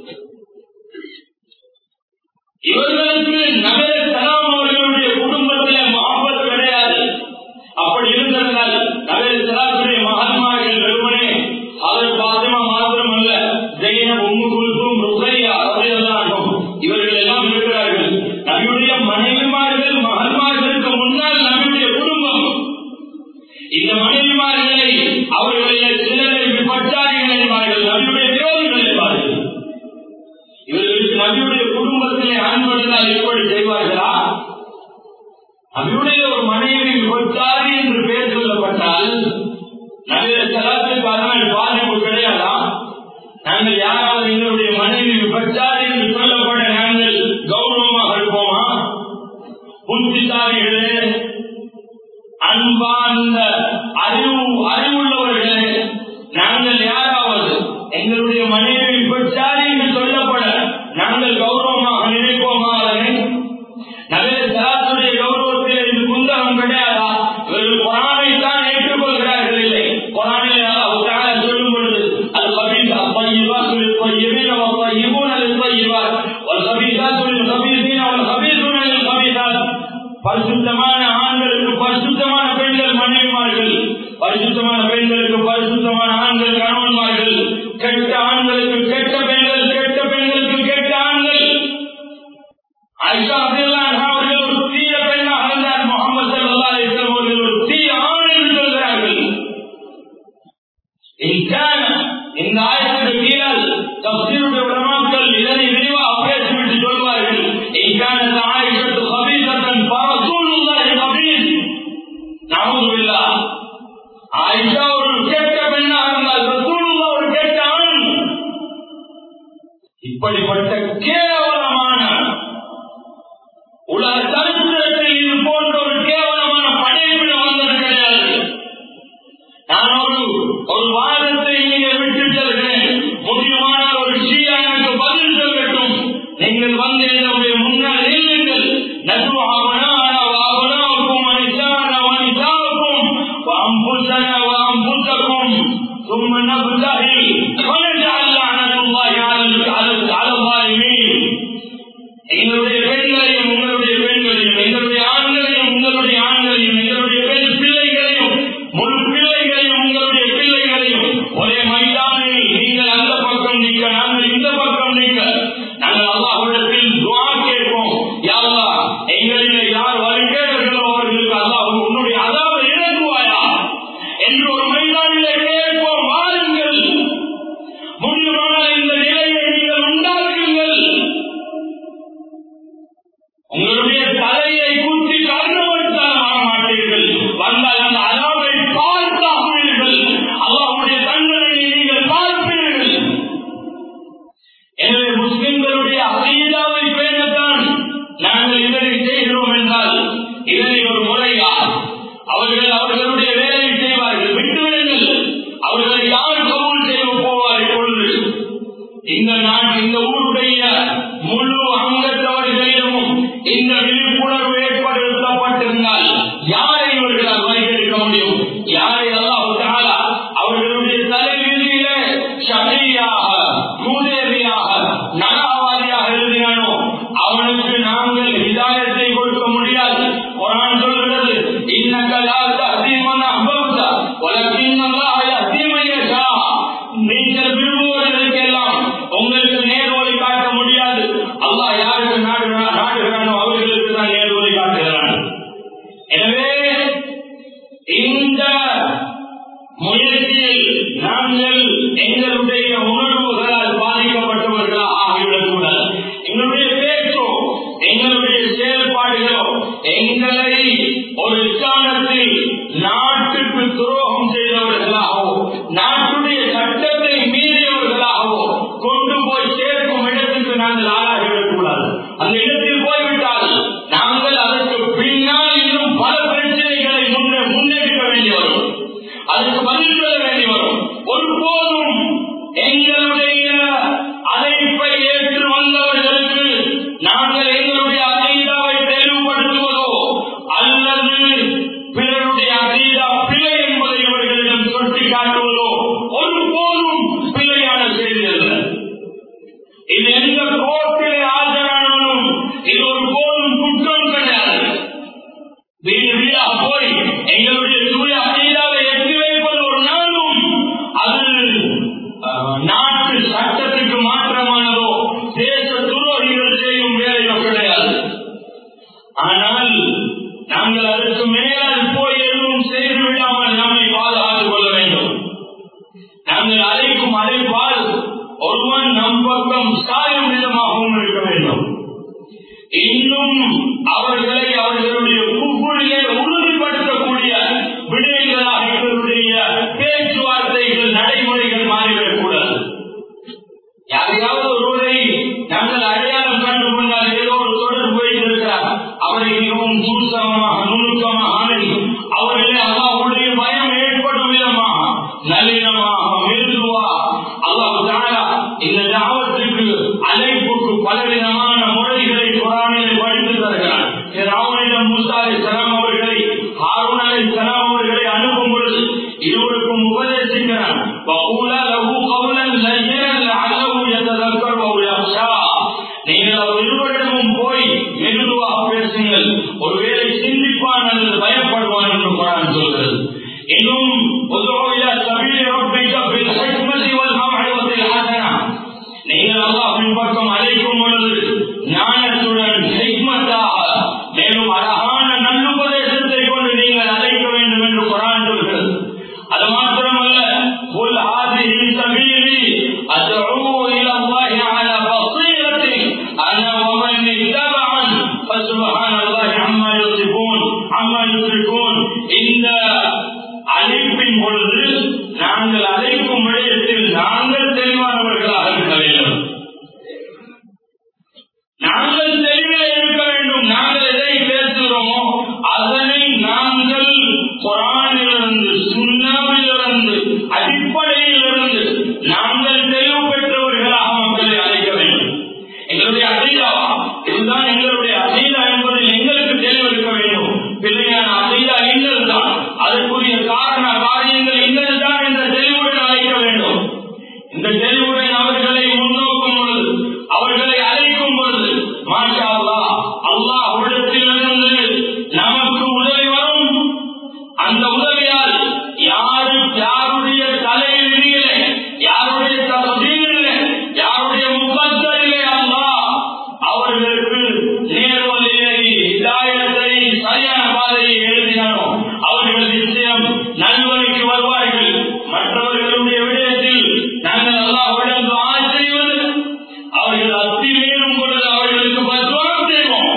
Speaker 1: இவர்களுக்கு நபி ஸல்லல்லாஹு அவர்களுடைய குடும்பத்திலே மஹப்பத் கிடையாது. அப்படி இருந்திருந்தால் நபி ஸல்லல்லாஹு மகன்மார்கள் வெறுமனே ஹஜ்ரத் ஃபாத்திமா மாத்திரமல்ல, ஸைனப், உம்மு குல்சூம், ருக்கையா ரலியல்லாஹு அன்ஹும் இவர்கள் எல்லாம் இருக்கிறார்கள். நபியுடைய மனைவிமார்கள் மகன்மார்களுக்கு முன்னால் நபியுடைய குடும்பம். இந்த மனைவிமார்களை அவர்களை சிலரை விபச்சாரிகள் என்பார்கள், நபியுடைய விரோதிகள் என்பார்கள். இவர்களுக்கு நபியுடைய குடும்பத்திலே ஆண்படுத்தால் எப்படி செய்வார்களா? நபியுடைய ஒரு மனைவி விபச்சாரி என்று பெயர் சொல்லப்பட்டால் நபிய சலாத்துக்கு அதனால் பாதிப்பு கிடையாதா? நாங்கள் யாராவது எங்களுடைய மனைவி விபச்சாரி என்று சொல்லப்பட்ட நாங்கள் கௌரவமாக இருப்போமா? புத்திசாலிகளே, அன்பார்ந்த அறிவு அறிவுள்ளவர்களே, நாங்கள் யாராவது எங்களுடைய மனைவி விபச்சாரி என்று சொல்லப்பட நாங்கள் கௌரவமாக நினைப்போமா? நபிய சலாத்துடைய கௌரவத்தில் இது குந்தகம் கிடையாதா? இவர்கள் குர்ஆனை தான் ஏற்றுக்கொள்கிறார்கள். இல்லை, குர்ஆனில் அல்லாஹ் தஆலா சொல்லும் பொழுது அல் கபீஸா த்வையிபாத்து லில் த்வையிபீன வல் த்வையிபூன லில் த்வையிபாத் வல் கபீஸாத்து லில் கபீஸீன வல் கபீஸூன லில் கபீஸாத். பரிசுத்தமான ஆண்களுக்கு பரிசுத்தமான பெண்கள் மனைவிமார்கள், பரிசுத்தமான பெண்களுக்கு பரிசுத்தமான ஆண்கள் கணவன்மார்கள், கெட்ட ஆண்களுக்கு கெட்ட பெண்கள், கெட்ட பெண்களுக்கு கெட்ட ஆண்கள். ஆயிஷா ரலியல்லாஹு அன்ஹா அவர்கள் ஒரு தீய பெண்ணாக இருந்தார். முஹம்மது ஸல்லல்லாஹு அலைஹி வஸல்லம் அவர்கள் ஒரு தீய ஆண் என்று சொல்கிறார்கள். இந்த ஆயத்துக்கு கீழால் தஃசீருடைய உலமாக்கள் இதனை விரிவாக பேசிவிட்டு சொல்வார்கள், இன்கானத் ஆயிஷத்து கபீஸத்தன் ஃபரசூலுல்லாஹி கபீஸ். நஅூது பில்லாஹ். ஆயிஷா ஒரு கெட்ட பெண்ணாக இருந்தால் ரசூலுல்லாஹ் ஒரு கெட்ட ஆண். இப்படிப்பட்ட கேவலமான உலக சரித்திரத்தில் இது போன்ற ஒரு கேவலமான படைப்பில் வந்தது கிடையாது. நான் ஒரு ஒரு வாதத்தை நீங்க விட்டு செல்கிறேன். முடியுமானால் ஒரு ஷியா எனக்கு பதில் சொல்லட்டும். நீங்கள் வந்து என்னுடைய முன்னால் நில்லுங்கள். நதுஆவனா வாவனாக்கும் அனிசானா வனிசாக்கும் வஅம்புசனா வஅம்புசக்கும் ثم نبتهل فنجعل لعنة الله على الظالمين. எங்களுடைய பெண்களையும் உங்களுடைய பெண்களையும், எங்களுடைய ஆண்களையும் உங்களுடைய ஆண்களையும், எங்களுடைய பெண் பிள்ளைகளையும் முழு பிள்ளைகளையும் உங்களுடைய பிள்ளைகளையும் ஒரே மைதானில் நீங்கள் அந்த பக்கம் நீங்க, நாங்கள் இந்த பக்கம் நீங்க, நாங்கள் அல்லாஹ்விடத்தில் துஆ கேட்போம். யா அல்லாஹ், எங்களிலே யார் வழிகேடர்களோ அவர்களுக்கு அல்லாஹ் உன்னுடைய அதாவை இறங்குவாயா என்று ஒரு மைதானிலே கேட்போம். வாருங்கள், முடிவான இந்த நிலையை நீங்கள் உண்டாக்குங்கள். உங்களுடைய தலையை குத்தி கர்ணவர்த்தால் வர மாட்டீர்கள். வந்தால் அந்த அதாவை பார்த்தாகுவீர்கள். அல்லாஹ்வுடைய தண்டனையை நீங்கள் பார்ப்பீர்கள். எனவே முஸ்லிம்களுடைய அகீதாவை பேணத்தான் நாங்கள் இதனை செய்கிறோம் என்றால் இதனை ஒரு முறையா? அவர்கள் அவர்களுடைய வேலையை செய்வார்கள், விட்டுவிடுங்கள். அவர்களை யார் கபூல் செய்ய போவார்? இப்பொழுது இந்த நாட்டு இந்த ஊருடைய முழு அங்கத்தவர்களிடமும் இந்த விழிப்புணர்வு ஏற்படுத்தப்பட்டிருந்தால் யாரை இவர்களால் வரையறுக்க முடியும்? யாரை அல்லாஹ் தஆலா அவர்களுடைய தலைவிதியிலே ஷகீயாக, மூதேவியாக, நரகவாதியாக எழுதினானோ அவனுக்கு நாங்கள் ஹிதாயத்தை கொடுக்க முடியாது. குர்ஆன் சொல்கிறது, இன்னக லா தஹ்தி மன் அஹ்பப்த வலக்கின் அல்லாஹ் யஹ்தி மன் யஷா. நீங்கள் விரும்புவதற்கெல்லாம் உங்களுக்கு நேர்வழி காட்ட முடியாது. அல்லாஹ் யாருக்கு நாடுகிறானோ அவர்களுக்கு தான் நேர்வழி காட்டுகிறான். எனவே இந்த முயற்சியில் நாங்கள் எங்களுடைய உணர்வுகளால் பாதிக்கப்பட்டவர்களாக ஆகிவிடக்கூடாது. எங்களுடைய பேச்சோ எங்களுடைய செயல்பாடுகளோ எங்களை ஒரு ஸ்தானத்தில் நாட்டுக்கு துரோகம் செய்தவர்களாகவோ நாட்டுடைய சட்டத்தை மீறியவர்களாகவோ கொண்டு போய் சேர்க்கும் இடத்துக்கு நாங்கள் ஆளாகிவிடக்கூடாது. அந்த இடத்தில் போய்விட்டால் நாங்கள் அதற்கு பின்னால் இன்னும் பல பிரச்சனைகளை முன்னெடுக்க வேண்டி வரும், அதற்கு பதில் சொல்ல வேண்டி வரும். ஒருபோதும் எங்களுடைய அழைப்பை ஏற்று வந்தவர்களுக்கு நாங்கள் எங்களுடைய அகீதாவை தெளிவுபடுத்துவதோ அல்லது பிறருடைய அகீதா பிழை என்பதை இவர்களிடம் சுட்டி காட்டுவதோ ஒருபோதும் பிழையான செய்தி அல்ல. இது எந்த கோர்ட்டிலே ஆஜரானாலும் இது ஒருபோதும் குற்றம் கிடையாது. வீடு வீடாக போய் எங்களுடைய சூரிய அகீதாவை எட்டி வைப்பது ஒரு நாளும் அது நாட்டு சட்டத்துக்கு மாற்றமானதோ தேச துரோகிகள் செய்யும் வேலையோ கிடையாது. ஆனால் நாங்கள் அதற்கு மேலால் போய் எதுவும் செய்து விடாமல் நம்மை பாதுகாத்துக் கொள்ள வேண்டும். நாங்கள் அழைக்கும் அழைப்பால் ஒருவன் நம் பக்கம் சாயும் விதமாகவும் இருக்க வேண்டும். இன்னும் அவர்களை அவர்களுடைய குப்புளிலே உறுதிப்படுத்தக்கூடிய விடயங்களாக எங்களுடைய பேச்சுவார்த்தைகள் நடைமுறைகள் மாறிவிடக்கூடாது. யாரையாவது ஒருவரை நாங்கள் அடையாளம் கண்டு கொண்டால் ஏதோ ஒரு தொடர்பு வைத்திருக்கிறார், அவரை மிகவும் சூசமாக நுணுக்கமாக அணுகி அவர்களே அல்லாஹ்வுடைய பயம் ஏற்படும் விதமாக நளினமாக மிருதுவா அல்லாஹ் தஆலா இந்த தாவத்துக்கு அழைப்புக்கு பலவிதமான முறைகளை குர்ஆனில் படித்து தருகிறார். ஃபிரௌனிடம் மூசா அலைஹிஸ்ஸலாம் அவர்களை, ஹாரூன் அலைஹிஸ்ஸலாம் அவர்களை அனுப்பும் பொழுது இருவருக்கும் உபதேசிக்கிறார். வகூலா லஹு கௌலன் லய்யினன் லஅல்லஹு யததக்கர் வ யக்ஷா. நீங்கள் அவர் இருவரிடமும் போய் மெதுவாக பேசுங்கள், ஒருவேளை சிந்திப்பான் அல்லது பயப்படுவான் என்று குர்ஆன் சொல்கிறது. இன்னும் உதுஉ இலா சபீலி ரப்பிக பில் ஹிக்மதி வல் மவ்இஸத்தில் ஹஸனா. நீங்கள் அல்லாஹ்வின் பக்கம் அழைக்கும் பொழுது ஞானத்துடன் ஹிக்மத்தாக மேலும் அழகான நல்லுபதேசத்தை கொண்டு நீங்கள் அழைக்க வேண்டும் என்று குர்ஆன் சொல்கிறது. அது மாத்திரமல்ல, குல் ஹாதிஹி சபீலி அத்உ இலா அல்லாஹி அலா பஸீரத்தின் அனா வ மன் இத்தபஅன் ஃபசுப்ஹானல்லாஹி அம்மா யுஸிஃபூன் அம்மா யுஷ்ரிகூன். இந்த அழைப்பின் பொழுது நாங்கள் அழைக்கும் விடயத்தில் நாங்கள் தெளிவானவர்களாக இருக்க வேண்டும். நாங்கள் தெளிவில் இருக்க வேண்டும். அவர்களுடைய விடயத்தில் நாங்கள் அல்லாஹ்விடம் துஆ செய்வது, அவர்கள் அத்துமீறும் பொழுது அவர்களுக்கு பத்வா செய்வோம்.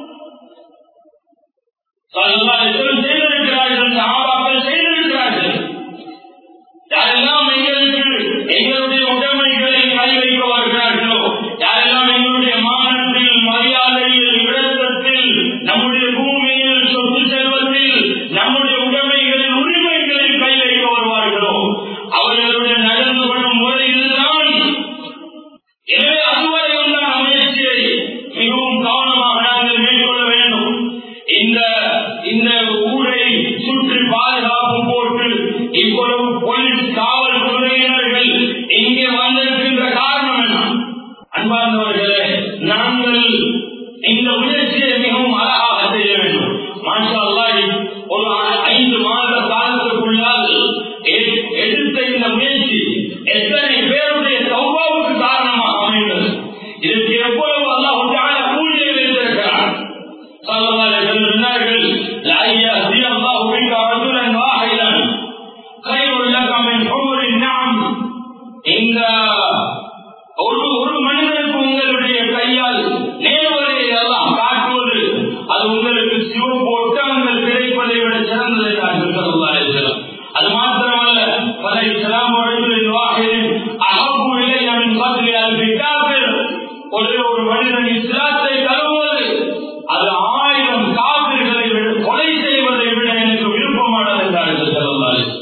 Speaker 1: ஸல்லல்லாஹு அலைஹி வஸல்லம் செய்திருக்கிறார்கள், சஹாபாக்கள் செய்திருக்கிறார்கள். யாரெல்லாம் எங்களுக்கு எங்களுடைய உடைமைகளை கை வைக்க வருகிறார்களோ, யாரெல்லாம் எங்களுடைய மானத்தில், மரியாதையில், விடத்தத்தில், நம்முடைய பூமியில், சொத்து செல்வத்தில், நம்முடைய உடைமைகளில், உரிமைகளில் கை வைக்க வருவார்களோ அவர்களுடைய நடந்து கொள்ளும் முறை இதுதான். எனவே அதுவரை உண்டான முயற்சியை மிகவும் கவனமாக நாங்கள் மேற்கொள்ள வேண்டும். இந்த இந்த ஊரை சுற்றி பாதுகாப்பு போட்டு இவ்வளவு போலீஸ் காவல்துறையினர்கள் இங்கே வந்திருக்கின்ற காரணம் என்ன? அன்பார்ந்தவர்களே, நாங்கள் இந்த முயற்சியை மிகவும் அழகாக செய்ய வேண்டும். மாஷா அல்லாஹ், ஒரு ஐந்து மாத காலத்துக்குள்ளால் எடுத்த இந்த முயற்சி எத்தனை பேருடைய தௌபாவுக்கு காரணமாக அமைந்தது. இதற்கு எவ்வளவு அல்லாஹ் தஆலா கூலியை வைத்திருக்கிறார். ஸல்லல்லாஹு அலைஹி வஸல்லம் சொன்னார்கள், லா யஹ்தி அல்லாஹு பிக ரஜுலன் வாஹிதன் கைருல் லக மின் ஹுமுரின் நஅம். இந்த ஒரு ஒரு மனிதனுக்கு உங்களுடைய கையால் நேர்வழியை அல்லாஹ் காட்டுவது, அது உங்களுக்கு சிவப்பு ஒட்டகங்கள் கிடைப்பதை விட சிறந்தது என்றார்கள் ஸல்லல்லாஹு அலைஹி வஸல்லம். அது மாத்திரமல்ல, பல இஸ்லாம் ரஜுலின் வாஹிதின் அஹப்பு இலைய மின் கத்லி அல்ஃபி காஃபிர். ஒரு ஒரு மனிதன் இஸ்லாத்தை தழுவுவது அது ஆயிரம் காபிர்களை விட, கொலை செய்வதை விட எனக்கு விருப்பமானது என்றார்கள் ஸல்லல்லாஹு அலைஹி வஸல்லம்.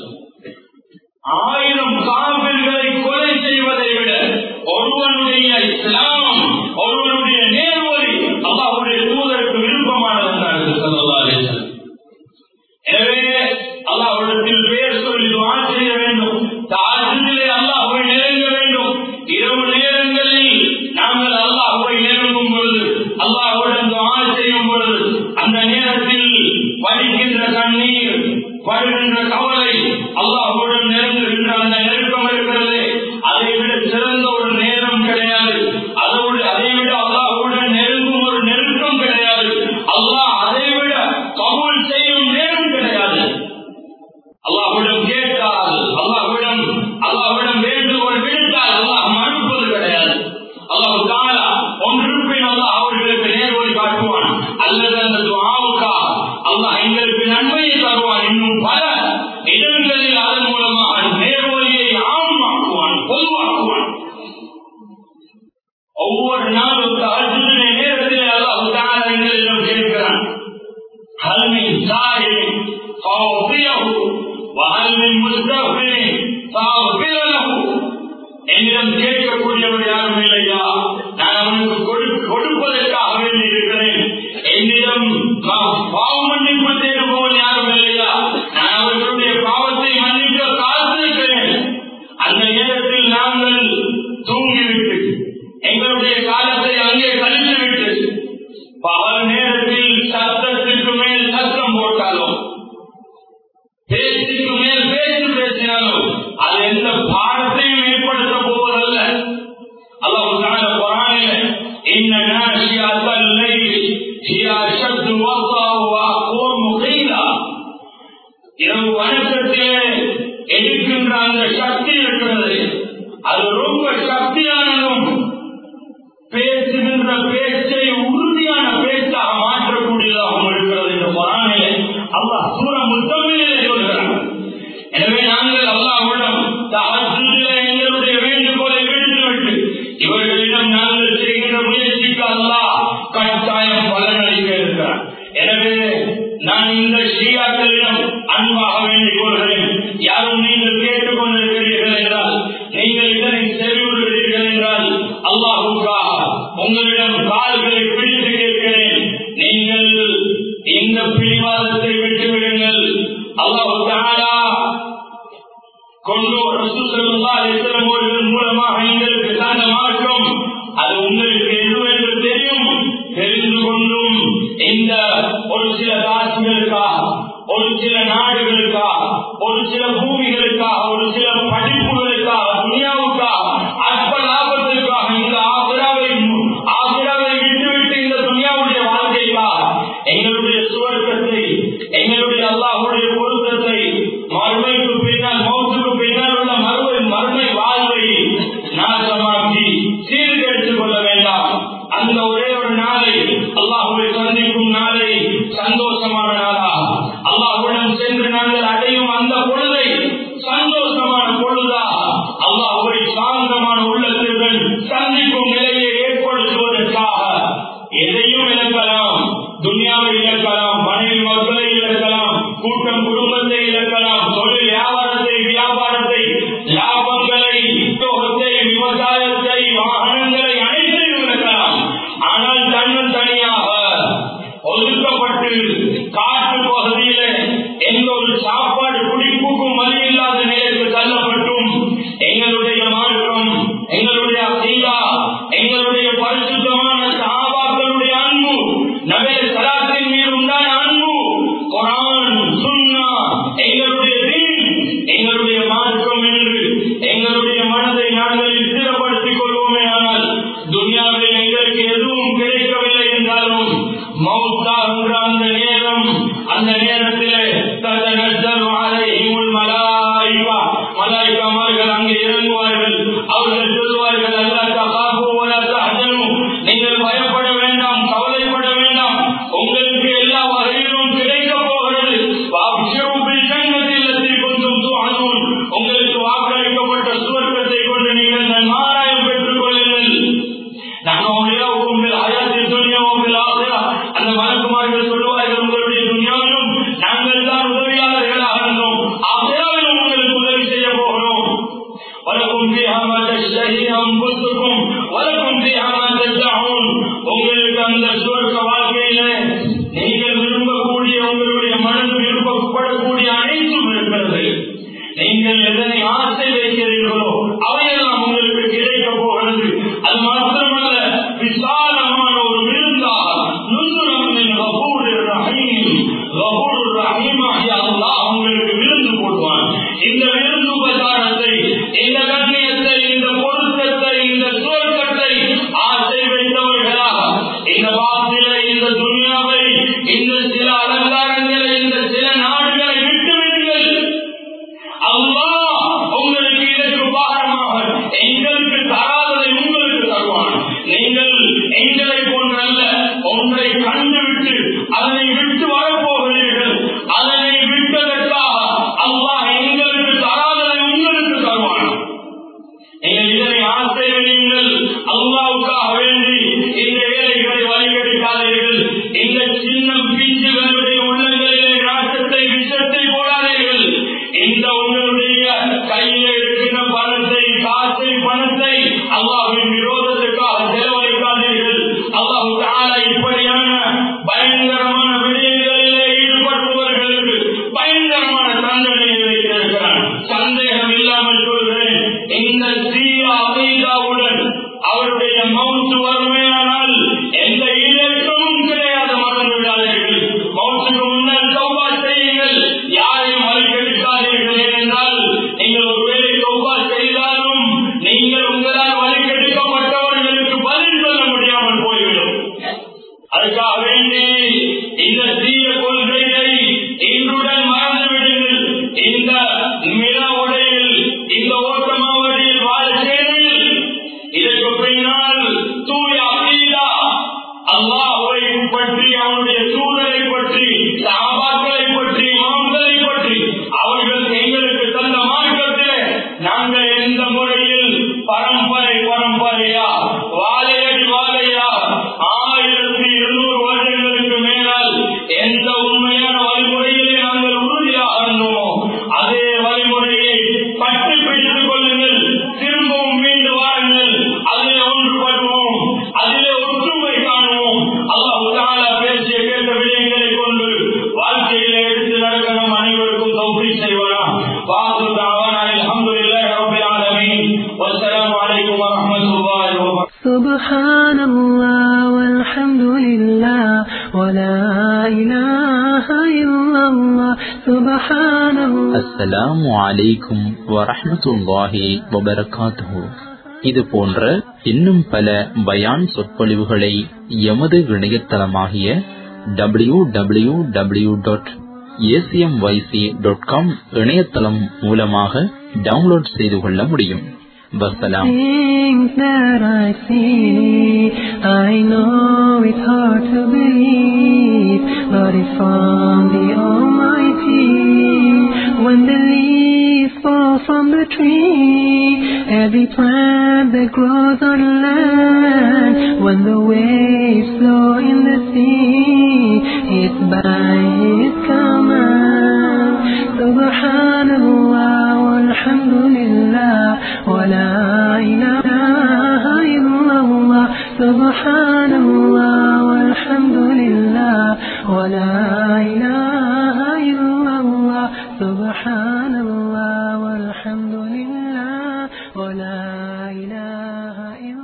Speaker 1: ஆயிரம் காபிர்களை கொலை செய்வதை விட ஒருவனுடைய இஸ்லாம், ஒருவனுடைய நேர்வழி அல்லாஹ்வுடைய தூதருக்கு விருப்பமானது என்றார்கள் ஸல்லல்லாஹு அலைஹி வஸல்லம். எனவே அல்லாஹ்விடத்தில் பேர் சொல்லி துஆ செய்ய வேண்டும். தஹஜ்ஜுதிலே அல்லாஹ்வை நெருங்க வேண்டும். இரவு நேரங்களில் நாங்கள் அல்லாஹ்வை நெருங்கும் பொழுது, அல்லாஹ்வுடன் துஆ செய்யும் பொழுது, அந்த நேரத்தில் வடிக்கின்ற கண்ணீர், வருகின்ற கவலை, அல்லாஹ்வுடன் நெருங்குகின்ற அந்த நெருக்கம் இருக்கிறது, அதை விட சிறந்த ஒரு நேரம் கிடையாது. அதோடு அதை விட அல்லாஹ்வுடன் நெருங்கும் ஒரு நெருக்கம் கிடையாது. அல்லாஹ் அதை விட கபூல் செய்யும் நேரம் கிடையாது. அல்லாஹ்விடம் கேட்டால், அல்லாஹ்விடம் அல்லாஹ்விடம் வேண்டுகோள் விடுத்தால் அல்லாஹ் மறுப்பது கிடையாது. அல்லாஹ் தஆலா ஒன்றுப்பின் அல்லாஹ் அவர்களுக்கு நேர்வழி காட்டுவான், அல்லது அந்த துஆவுக்காக அல்லாஹ் எங்களுக்கு நன்மையை தருவான். இன்னும் பல இடங்களில் அதன் மூலமாக நேர்வழியை ஆமாக்குவான், பொதுவாக்குவான். ஒவ்வொரு நாளும் தஹஜ்ஜுடைய நேரத்தில் அல்லாஹ் தஆலா எங்களிடம் கேட்கிறான், ஹல் மின் சாயிலின் ஃபஅஃபியஹு வஹல் மின் முஸ்தஃபிரின் ஃபஅஃபிர லஹு. என்னிடம் கேட்கக்கூடியவர் யாரும் இல்லையா? நான் அவனுக்கு கொடுப்பதற்காக வேண்டி இருக்கிறேன். என்னிடம் பாவ மன்னிப்பு தேடுபவன் யாரும் இல்லையா? நான் அவர்களுடைய பாவத்தை மன்னிக்க காத்திருக்கிறேன். அந்த நேரத்தில் நாங்கள் தூங்கிவிட்டு எங்களுடைய காலத்தை அங்கே கழித்துவிட்டு பகல் நேரத்தில் சத்தத்திற்கு மேல் சத்தம் போட்டாலும், பேச்சுக்கு மேல் பேச்சு பேசினாலும் அது எந்த பாடத்தையும் ஏற்படுத்த போவதல்ல. அல்லாஹ் தஆலா குர்ஆனிலே இன்ன நாஷியத்தல் லைலி ஹிய அஷத்து வஸாவு வ அக்வமு கீலா. இரவு வணக்கத்திலே எடுக்கின்ற அந்த சக்தி இருக்கிறது, அது ரொம்ப சக்தியானதும், பேசுகின்ற பேச்சை உறுதியான பேச்சாக மாற்றக்கூடியதாகவும் இருக்கிறது என்று குர்ஆனிலே அல்லாஹ் சூரா முத்தம்மிலே சொல்கிறார். எனவே நாங்கள் அல்லாஹ்விடம் தஹஜ்ஜுதிலே எங்களுடைய வேண்டுகோளை விடுத்துவிட்டு இவர்களிடம் நாங்கள் செய்கின்ற முயற்சிக்கு அல்லாஹ் கட்டாயம் பலனளிக்க இருக்கிறார். எனவே நான் இந்த ஷியாக்களிடம் அன்பாக வேண்டிக் கொள்கிறேன், யாரும் நீங்கள் கேட்டுக் கொண்டிருக்கிறீர்கள் என்றால், நீங்கள் இதனை செவிவிடுகிறீர்கள் என்றால், அல்லாஹ்வுக்காக உங்களிடம் கால்களை பிடித்து கேட்கிறேன், நீங்கள் இந்த பிடிவாதத்தை விட்டுவிடுங்கள். அல்லாஹ் தஆலா கொண்டு ரசூல் ஸல்லல்லாஹு அலைஹி வஸல்லம் அவர்கள் மூலமாக எங்களுக்கு தந்த மார்க்கம் அது உங்களுக்கு எதுவென்று தெரியும். தெரிந்து கொண்டும் இந்த ஒரு சில காசுகளுக்காக, ஒரு சில நாடுகளுக்காக, ஒரு சில பூமிகளுக்காக, ஒரு சில படிப்புகளுக்காக, துனியாவுக்காக, அற்ப லாபத்திற்காக இந்த ஆசிராவை ஆசிராவை விட்டுவிட்டு இந்த துனியாவுடைய வாழ்க்கைக்காக எங்களுடைய சுவர்க்கத்தை, எங்களுடைய அல்லாஹ்வுடைய பொருத்தத்தை, மறுமைக்கு பின்னால், மௌத்துக்கு பின்னால் உள்ள மறுமை சாந்தமான உள்ளத்துடன் சந்திக்கும் நிலையை ஏற்படுத்துவதற்காக எதையும் இழக்கலாம், துன்யாவை இழக்கலாம், மனைவி மக்களை இழக்கலாம், கூட்டம் குடும்பத்தை இழக்கலாம், தொழில் வியாபாரத்தை வியாபாரத்தை லாபங்களை உத்தியோகத்தை விவசாயத்தை வாகனங்களை அனைத்தையும் இழக்கலாம். ஆனால் தன்னும் தனியாக ஒதுக்கப்பட்டு காட்டு பகுதியில எந்த ஒரு சாப்பாடு குடிப்புக்கும் வழி இல்லாத நிலைக்கு தள்ளப்பட்டும் எங்களுடைய மார்க்கம், எங்களுடைய அகீதா, எங்களுடைய பரிசுத்தமான சஹாபாக்களுடைய அன்பு, நபி ஸல்லல்லாஹு மீது உண்டான அன்பு, குர்ஆன் சுன்னா எங்களுடைய தீன், எங்களுடைய மார்க்கம் என்று எங்களுடைய மனதை நாங்கள் ஸ்திரப்படுத்திக் கொள்வோமே. ஆனால் துன்யாவில் எங்களுக்கு எதுவும் கிடைக்கவில்லை என்றாலும் மௌத்தாகின்ற அந்த நேரம், அந்த நேரத்திலே தத்தனஸ்ஸலு அலைஹிமுல் மலாயிகா, மலாயிகாமார்கள் அங்கே இறங்குவார்கள். அவர்கள் சொல்வார்கள், அல்லா தகாஃபு வலா தஹ்சனு, நீங்கள் பயப்பட வேண்டாம், கவலைப்பட வேண்டாம், உங்களுக்கு எல்லா வகையிலும் கிடைக்க போகிறது. வஅப்ஷிரு பில் ஜன்னத்தி அல்லதி குன்தும் துஅதூன், உங்களுக்கு வாக்களிக்கப்பட்ட சுவர்க்கத்தை கொண்டு நீங்கள் நன்மாராயம் பெற்றுக் கொள்ளுங்கள். அந்த மலக்குமார்கள் சொல்லுவார்கள், உங்களுடைய துன்யாவிலும் நாங்கள் தான் உதவியாளர்களாக இருந்தோம், ஆகையாலும் உங்களுக்கு உதவி செய்ய போகிறோம். வலக்கும் ஃபீஹா மா தஷ்தஹி அன்ஃபுசுக்கும் வலக்கும் ஃபீஹா மா ததஊன், உங்களுக்கு அந்த சுவர்க்க வாழ்க்கையில நீங்கள் விரும்பக்கூடிய, உங்களுடைய மனது விருப்பப்படக்கூடிய அனைத்தும் இருக்கிறது. நீங்கள் எதனை ஆசை வைக்கிறீர்களோ அவையெல்லாம் உங்களுக்கு கிடைக்க போகிறது. அது மாத்திரமல்ல, விசாலமான ஒரு விருந்தாக நுசுரமின் கஃபூரிர் ரஹீம், கஃபூருர் ரஹீமாகிய அல்லாஹ் உங்களுக்கு விருந்து போடுவான். இந்த விருந்து உபகாரத்தை, இந்த கண்ணியத்தை, இந்த பொருத்தத்தை, இந்த சுவர்க்கத்தை ஆசை வைத்தவர்களாக இந்த வாசில, இந்த துன்யாவை, இந்த சில அலங்காரங்களை, இந்த சில நாடுகளை விட்டுவிடுங்கள். அல்லாஹ் உங்களுக்கு இதற்கு பாரமாக எங்களுக்கு தராததை உங்களுக்கு தருவான். நீங்கள் எங்களை போன்றல்ல, ஒன்றை கண்டுவிட்டு அதனை விட்டு வரப்போகிறீர்கள். அதனை விட்டதற்காக அல்லாஹ் எங்களுக்கு தராததை உங்களுக்கு தருவான். நீங்கள் இதனை ஆசை வையுங்கள். அல்லாஹ்வுக்காக வேண்டி இந்த ஏழைகளை வழிகெடுக்காதீர்கள். இந்த சின்ன பிஞ்சுகளுடைய உள்ளங்களிலே நாட்டத்தை விஷத்தை போடாதீர்கள். இந்த உங்களுடைய கையில் இருக்கின்ற பணத்தை, காசை, பணத்தை அல்லாஹ்வின் விரோதத்துக்காக செலவழிக்காதீர்கள். அல்லாஹ் தஆலா இப்படியான பயங்கரமான விடயங்களிலே ஈடுபடுபவர்களுக்கு பயங்கரமான தண்டனையை வைத்திருக்கிறான். சந்தேகம் இல்லாமல் சொல்கிறேன், இந்த சீர அகீதாவுடன் அவருடைய மௌத்து வறுமையானால் எந்த இலக்கமும் கிடையாது. மறந்து விடாதீர்கள். மௌத்துக்கு முன்னால் தௌபா செய்யுங்கள். யாரையும் வழிகெடுக்காதீர்கள். ஏனென்றால் நீங்கள் ஒருவேளை தௌபா செய்தாலும் நீங்கள் உங்களால் வழிகெடுக்கப்பட்டவர்களுக்கு பதில் சொல்ல முடியாமல் போய்விடும். அதுக்காக வேண்டி இந்த தீய கொள்கையை இன்றுடன் மறந்துவிடுங்கள். இந்த மில உடையில், இந்த ஓட்டமாவடியில் வாழ சேவையில் இதற்கு பின்னால் தூய அகீதா, அல்லாஹ்வை பற்றி, அவனுடைய தூதரை பற்றி, சஹாபாக்களை பற்றி, இமாம்களை பற்றி, அவர்கள் எங்களுக்கு தந்த மார்க்கத்திலே நாங்கள் எந்த முறையில் பரம்பரை பரம்பரையா, வாழையடி வாழையா, ஆயிரத்தி இருநூறு வருடங்களுக்கு மேலால் எந்த உண்மையான வழிமுறையிலே நாங்கள் உறுதியாக இருந்தோமோ அதே வழிமுறையை பற்றி பிடித்துக் கொள்ளுங்கள். திரும்பவும் மீண்டு வாருங்கள். அதிலே ஒன்றுபடுவோம், அதிலே ஒற்றுமை காணுவோம். அல்லாஹ் தஆலா பேசிய கேட்ட விடயங்களை கொண்டு வாழ்க்கையிலே எடுத்து நடக்க நம் அனைவருக்கும் தௌஃபீக் செய்வானா. வாஹிரு தஅவானா அல்ஹம்துலில்லாஹி ரப்பில் ஆலமீன். வஸ்ஸலாமு அலைக்கும் வரஹ்மத்துல்லாஹி வபரகாத்துஹு.
Speaker 3: சுப்ஹானல்லாஹ் வல்ஹம்துலில்லாஹ் வலா இலாஹ இல்லல்லாஹ். சுப்ஹானல்லாஹ்.
Speaker 4: அஸ்ஸலாமு அலைக்கும் வரஹ்மத்துல்லாஹி வபரகாத்துஹு. இது போன்ற இன்னும் பல பயான் சொற்பொழிவுகளை எமது இணையதளமாகிய W W W dot ACMYC dot com இணையதளம் மூலமாக டவுன்லோட் செய்து கொள்ள முடியும். வஸ்ஸலாம்.
Speaker 3: Things that I see, I know it's hard to believe, but it's from the Almighty. When the leaves fall from the tree every plant that grows on land, when the waves flow in the sea, it's by His command. Subhanallah walhamdulillah wa la ilaha illallah. Subhanallah walhamdulillah wa la ilaha illallah. Subhanallah walhamdulillah wa la ilaha illallah.